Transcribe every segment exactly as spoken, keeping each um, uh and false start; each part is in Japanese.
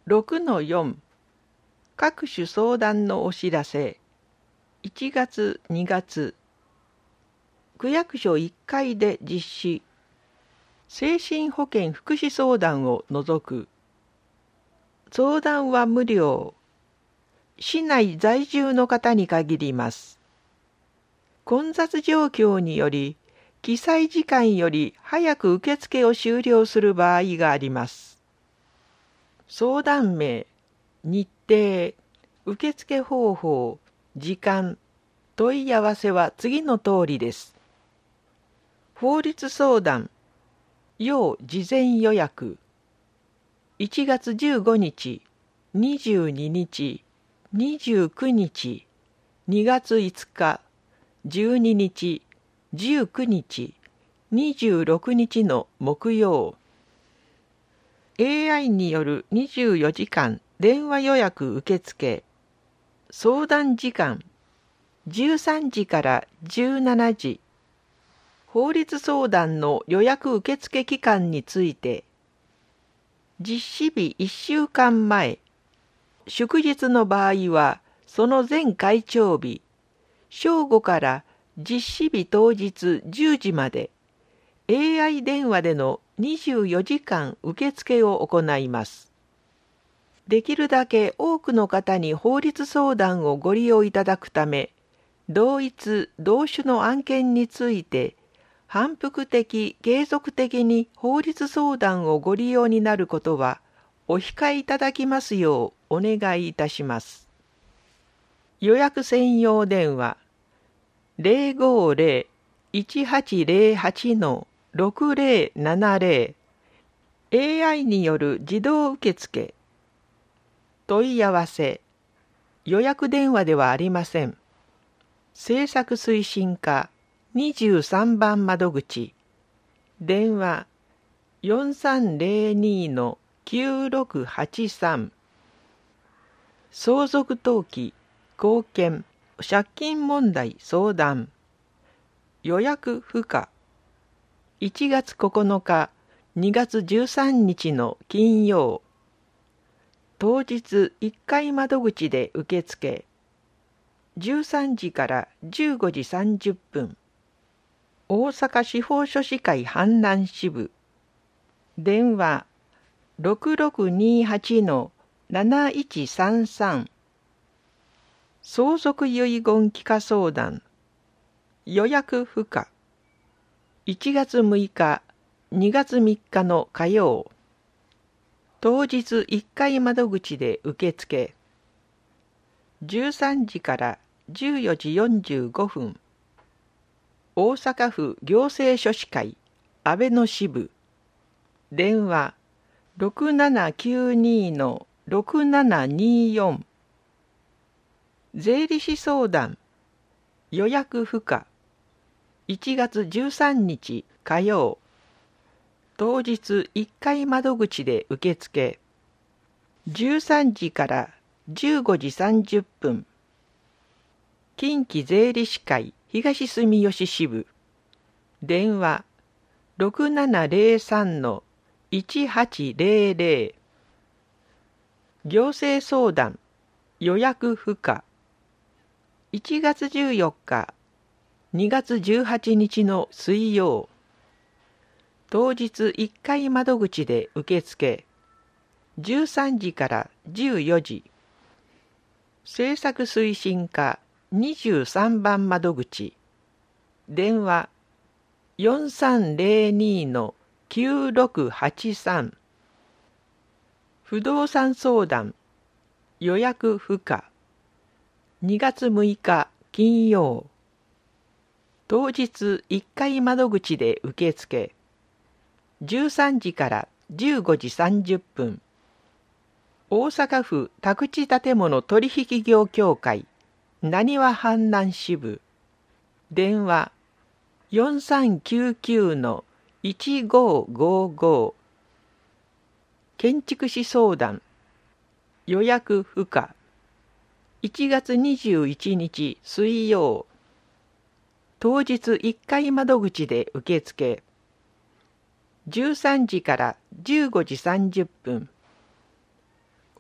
ろくのよん 各種相談のお知らせ。いちがつにがつ区役所いっかいで実施。精神保健福祉相談を除く。相談は無料。市内在住の方に限ります。混雑状況により記載時間より早く受付を終了する場合があります。相談名、日程、受付方法、時間、問い合わせは次の通りです。法律相談、要事前予約。いちがつじゅうごにち、にじゅうににち、にじゅうくにち、にがついつか、じゅうににち、じゅうくにち、にじゅうろくにちの木曜。エーアイ によるにじゅうよじかん電話予約受付。相談時間じゅうさんじからじゅうしちじ。法律相談の予約受付期間について、実施日いっしゅうかんまえ、祝日の場合はその前開帳日、正午から実施日当日じゅうじまで、エーアイ 電話でのにじゅうよじかん受付を行います。できるだけ多くの方に法律相談をご利用いただくため、同一同種の案件について、反復的継続的に法律相談をご利用になることはお控えいただきますようお願いいたします。予約専用電話 ゼロごゼロ いちはちゼロはち ろくゼロななゼロ エーアイ による自動受付。問い合わせ。予約電話ではありません。政策推進課にじゅうさんばん窓口。電話よんさんゼロに きゅうろくはちさん。相続登記、後見、借金問題相談。予約不可。いちがつここのか、にがつじゅうさんにちの金曜。当日いっかい窓口で受付。じゅうさんじからじゅうごじさんじゅっぷん。大阪司法書士会阪南支部。電話ろくろくにはち なないちさんさん。相続遺言帰化相談。予約不可。いちがつむいか、にがつみっかの火曜。当日いっかい窓口で受付。じゅうさんじからじゅうよじよんじゅうごふん。大阪府行政書士会阿倍野支部。電話ろくななきゅうに ろくななによん。税理士相談。予約不可。いちがつじゅうさんにち火曜。当日いっかい窓口で受付。じゅうさんじからじゅうごじさんじゅっぷん。近畿税理士会東住吉支部。電話ろくななゼロさん いちはちゼロゼロ。行政相談。予約不可。いちがつじゅうよっか、にがつじゅうはちにちの水曜。当日いっかい窓口で受付。じゅうさんじからじゅうよじ。政策推進課にじゅうさんばん窓口。電話よんさんゼロに きゅうろくはちさん。不動産相談。予約不可。にがつむいか金曜。当日いっかい窓口で受付。じゅうさんじからじゅうごじさんじゅっぷん。大阪府宅地建物取引業協会浪速阪南支部。電話よんさんきゅうきゅう いちごごご。建築士相談。予約不可。いちがつにじゅういちにち水曜。当日いっかい窓口で受付。じゅうさんじからじゅうごじさんじゅっぷん。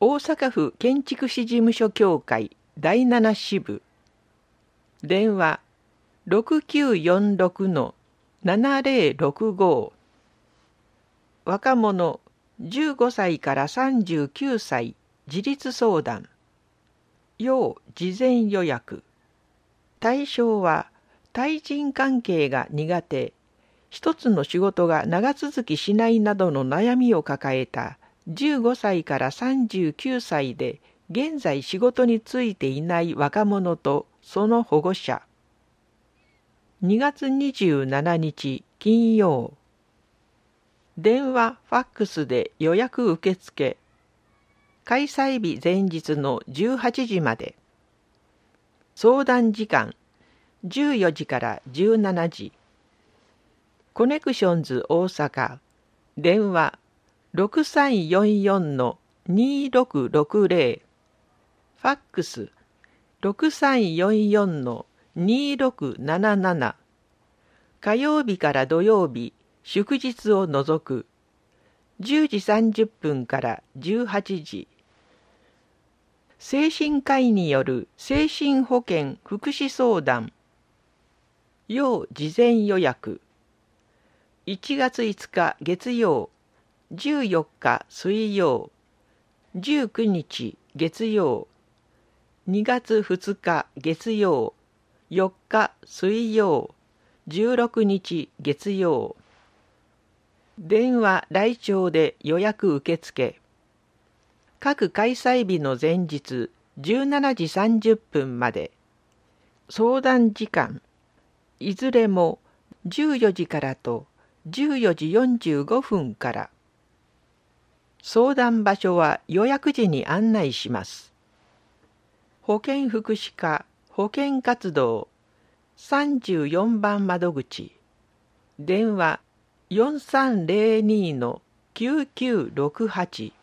大阪府建築士事務所協会だいなな支部。電話 ろくきゅうよんろくのななぜろろくご。若者じゅうごさいからさんじゅうきゅうさい自立相談。要事前予約。対象は対人関係が苦手、一つの仕事が長続きしないなどの悩みを抱えたじゅうごさいからさんじゅうきゅうさいで現在仕事に就いていない若者とその保護者。にがつにじゅうしちにち金曜。電話、ファックスで予約受付。開催日前日のじゅうはちじまで。相談時間じゅうよじからじゅうしちじ。コネクションズ大阪。電話ろくさんよんよんのにろくろくぜろ。ファックスろくさんよんよんのにろくなななな。火曜日から土曜日、祝日を除く。じゅうじさんじゅっぷんからじゅうはちじ。精神科医による精神保健福祉相談。要事前予約。いちがついつか月曜、じゅうよっか水曜、じゅうくにち月曜、にがつふつか月曜、よっか水曜、じゅうろくにち月曜。電話来庁で予約受付。各開催日の前日じゅうしちじさんじゅっぷんまで。相談時間いずれもじゅうよじからとじゅうよじよんじゅうごふんから。相談場所は予約時に案内します。保健福祉課保健活動さんじゅうよんばん窓口。電話よんさんぜろにのきゅうきゅうろくはち。